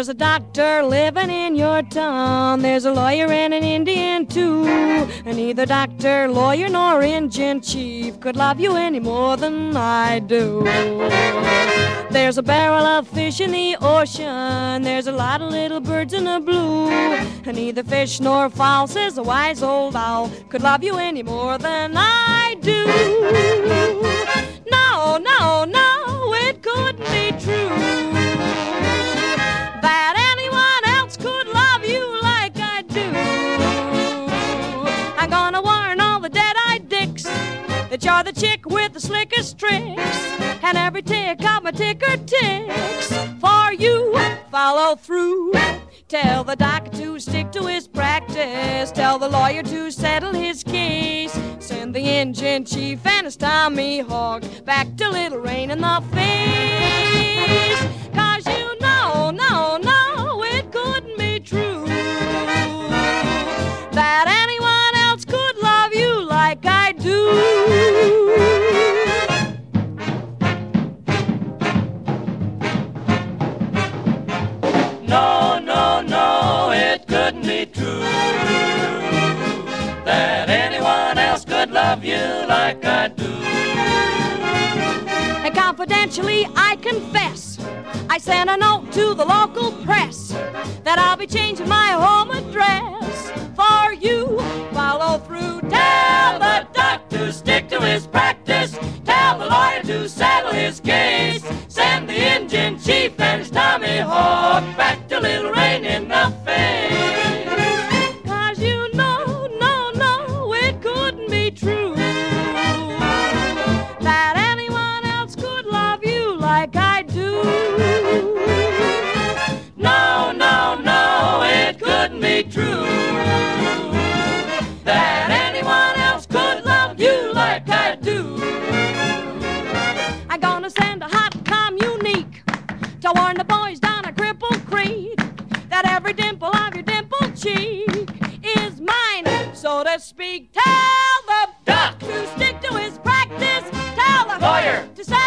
There's a doctor living in your town. There's a lawyer and an Indian too. And neither doctor, lawyer, nor Indian chief could love you any more than I do. There's a barrel of fish in the ocean. There's a lot of little birds in the blue. And neither fish nor fowl, says a wise old owl, could love you any more than I do. No, no, no, it couldn't be true that anyone else could love you like I do. I'm gonna warn all the dead-eyed dicks that you're the chick with the slickest tricks, and every tick of my ticker ticks for you. Follow through. Tell the doctor to stick to his practice. Tell the lawyer to settle his case. Send the engine chief and his Tommy Hawk back to Little Rain in the face. 'Cause you know, no, no, it couldn't be true that anyone else could love you like I do. No, no, no, it couldn't be true that anyone else could love you like I do. And confidentially, I confess, I sent a note to the local press that I'll be changing my home address for you. Follow through. Tell the doctor to stick to his practice. Tell the lawyer to settle his case. Send the engine chief and his Tommy Hawk back to Little Rain in the face. 'Cause you know, no, no, it couldn't be true that anyone else could love you like I do. No, no, no, it couldn't be true that anyone else could love you like I do. I'm gonna send a hot communique to warn the boys down at Cripple Creek that every dimple of your dimpled cheek is mine, so to speak. Tell the doc to stick to his practice. Tell the lawyer to say